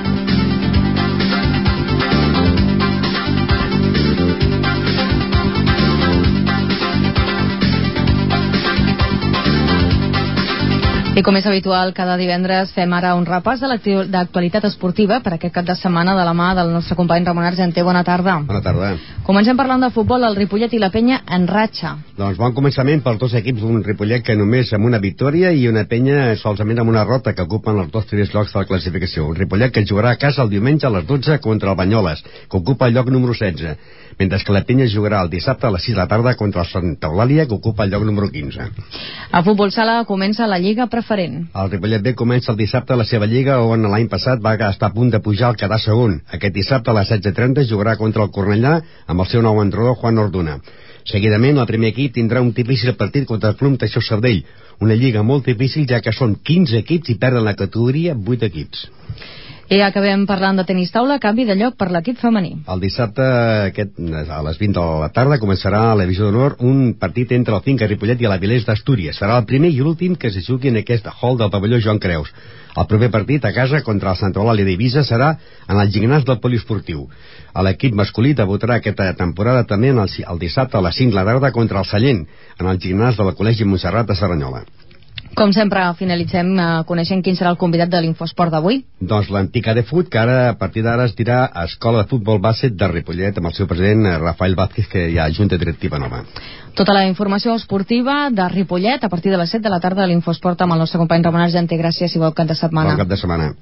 I com és habitual, cada divendres fem ara un repàs de l'actualitat esportiva per aquest cap de setmana de la mà del nostre company Ramon Argenter. Bona tarda. Bona tarda. Comencem parlant de futbol. El Ripollet i la Penya en ratxa. Doncs bon començament pels dos equips, un Ripollet que només amb una victòria i una Penya solament amb una derrota, que ocupen els dos primers llocs de la classificació. Un Ripollet que jugarà a casa el diumenge a les 12 contra el Banyoles, que ocupa el lloc número 16, mentre que la Penya jugarà el dissabte a les 6 de la tarda contra el Santa Eulàlia, que ocupa el lloc número 15. A futbol sala comença la Lliga Preferent. El Ripollet B comença el dissabte la seva lliga, on l'any passat va estar a punt de pujar al quedar segon. Aquest dissabte a les 16:30 jugarà contra el Cornellà amb el seu nou entrenador Juan Orduna. Seguidament, el primer equip tindrà un difícil partit contra el Club Teixó Sabadell, una lliga molt difícil ja que són 15 equips i perden la categoria 8 equips. I acabem parlant de tenis taula, canvi de lloc per l'equip femení. El dissabte a les 20 de la tarda començarà a la Divisió d'Honor un partit entre el Finca Ripollet i l'Avilés d'Astúries. Serà el primer i l'últim que se jugui en aquest hall del pavelló Joan Creus. El proper partit a casa contra el Santa Eulàlia d'Eivissa serà en el gimnàs del poliesportiu. L'equip masculí debutarà aquesta temporada també el dissabte a les 5 de la tarda contra el Sallent, en el gimnàs del Col·legi Montserrat de Cerdanyola. Com sempre, finalitzem coneixent quin serà el convidat de l'Infosport d'avui. Doncs l'antic ADFUT, que ara, a partir d'ara es dirà Escola de Futbol Bàsquet de Ripollet, amb el seu president Rafael Vázquez, que hi ha junta directiva nova. Tota la informació esportiva de Ripollet a partir de les 7 de la tarda a l'Infosport amb el nostre company Ramon Argenter. Gràcies i bon cap de setmana. Bon cap de setmana.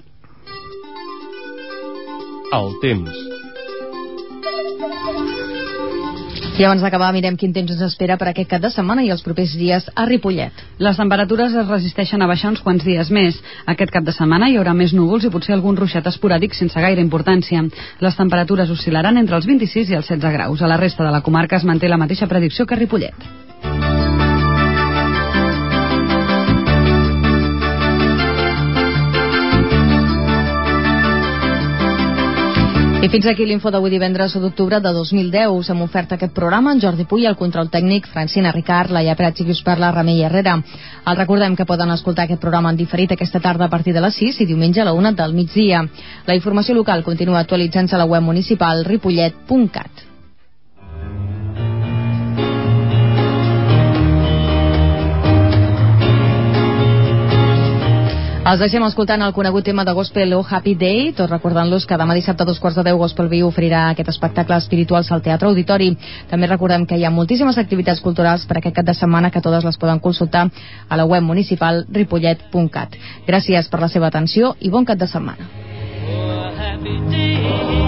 El temps. I abans d'acabar, mirem quin temps ens espera per aquest cap de setmana i els propers dies a Ripollet. Les temperatures es resisteixen a baixar uns quants dies més. Aquest cap de setmana hi haurà més núvols i potser algun ruixat esporàdic sense gaire importància. Les temperatures oscil·laran entre els 26 i els 16 graus. A la resta de la comarca es manté la mateixa predicció que a Ripollet. I fins aquí l'info d'avui divendres 1 d'octubre de 2010. S'hem ofert aquest programa en Jordi Puy, el control tècnic, Francina Ricard, Laia Prats i qui us parla, Remei Herrera. Els recordem que poden escoltar aquest programa en diferit aquesta tarda a partir de les 6 i diumenge a la 1 del migdia. La informació local continua actualitzant-se a la web municipal ripollet.cat. Els deixem escoltant el conegut tema de Gospel Oh Happy Day, tot recordant-los que demà dissabte a 2:15 Gospel Viu oferirà aquest espectacle espiritual al Teatre Auditori. També recordem que hi ha moltíssimes activitats culturals per aquest cap de setmana que totes les poden consultar a la web municipal ripollet.cat. Gràcies per la seva atenció i bon cap de setmana.